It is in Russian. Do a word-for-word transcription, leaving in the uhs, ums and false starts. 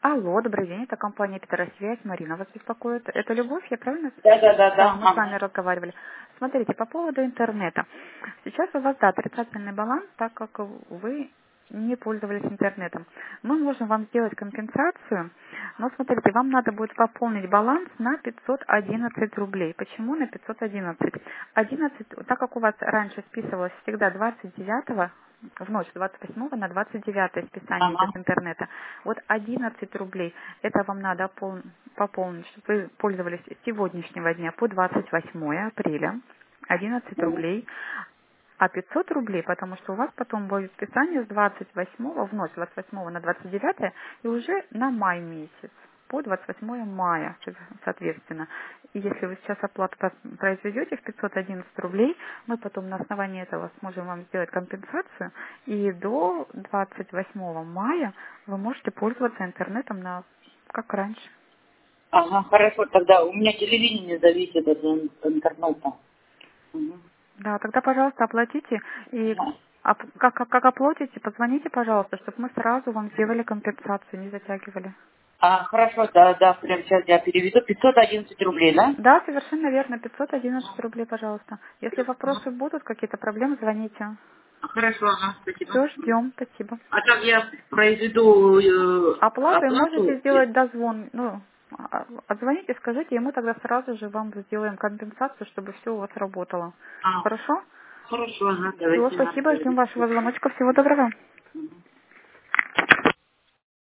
Алло, добрый день, это компания Петросвязь, Марина вас беспокоит. Это Любовь, я правильно? Да, да, да, Да, да. мы с вами Ага. разговаривали. Смотрите, по поводу интернета. Сейчас у вас, да, отрицательный баланс, так как вы не пользовались интернетом. Мы можем вам сделать компенсацию, но смотрите, вам надо будет пополнить баланс на пятьсот одиннадцать рублей. Почему на пятьсот одиннадцать? одиннадцать, так как у вас раньше списывалось всегда двадцать девятого, в ночь с двадцать восьмого на двадцать девятое списание Ага. идет интернета. Вот одиннадцать рублей, это вам надо опол- пополнить, чтобы вы пользовались с сегодняшнего дня по двадцать восьмое апреля. одиннадцать Мгм. рублей. А пятьсот рублей, потому что у вас потом будет списание с двадцать восьмого, в ночь с двадцать восьмого на двадцать девятое и уже на май месяц, по двадцать восьмое мая, соответственно. И если вы сейчас оплату по- произведете в пятьсот одиннадцать рублей, мы потом на основании этого сможем вам сделать компенсацию, и до двадцать восьмого мая вы можете пользоваться интернетом на как раньше. Ага, хорошо, тогда у меня телевидение зависит от ин- интернета. Мгм. Да, тогда, пожалуйста, оплатите. И Ага. оп- как, как, как оплатите, позвоните, пожалуйста, чтобы мы сразу вам сделали компенсацию, не затягивали. А, хорошо, да, да, прямо сейчас я переведу. пятьсот одиннадцать рублей, да? Да, совершенно верно, пятьсот одиннадцать рублей, пожалуйста. Если вопросы будут, какие-то проблемы, звоните. Хорошо, ага, спасибо. Все, ждем, спасибо. А так я произведу э, Оплату и можете оплату. сделать дозвон, ну, а- отзвоните, скажите, и мы тогда сразу же вам сделаем компенсацию, чтобы все у вас работало. А, Хорошо? хорошо, ага, Все, давайте. Ага, спасибо, ждем говорите. вашего звоночка. Всего доброго. Мгм.